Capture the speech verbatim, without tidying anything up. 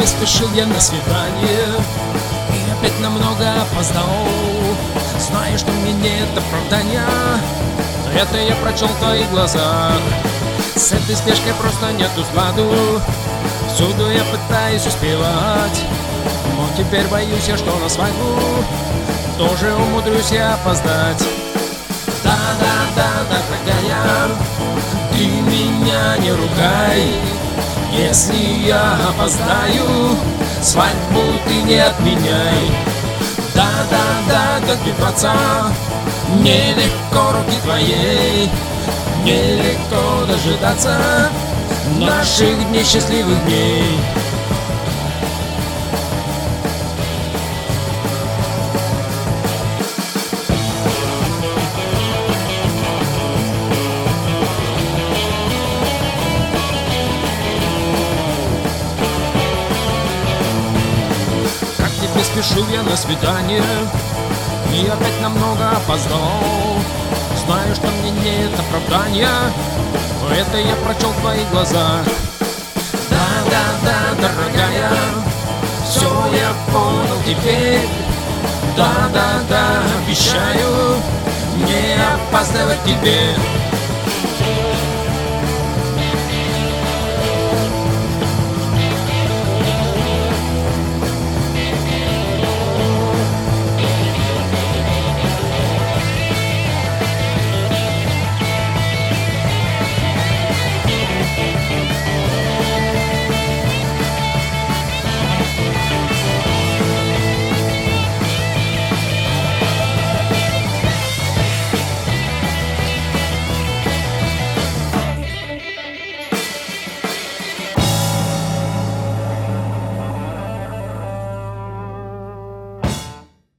тебе спешил я на свидание и опять намного опоздал. Знаю, что мне нет оправдания, но это я прочел в твоих глазах. С этой спешкой просто нету сладу, всюду я пытаюсь успевать, но теперь боюсь я, что на свадьбу тоже умудрюсь я опоздать. Да-да-да, дорогая, ты меня не ругай, если я опоздаю, свадьбу ты не отменяй. Да-да-да, добиваться нелегко руки твоей, нелегко дожидаться наших дней, счастливых дней. Спешил я на свидание и опять намного опоздал. Знаю, что мне нет оправдания, но это я прочел в твоих глазах. Да-да-да, дорогая, все я понял теперь. Да-да-да, обещаю не опаздывать тебе.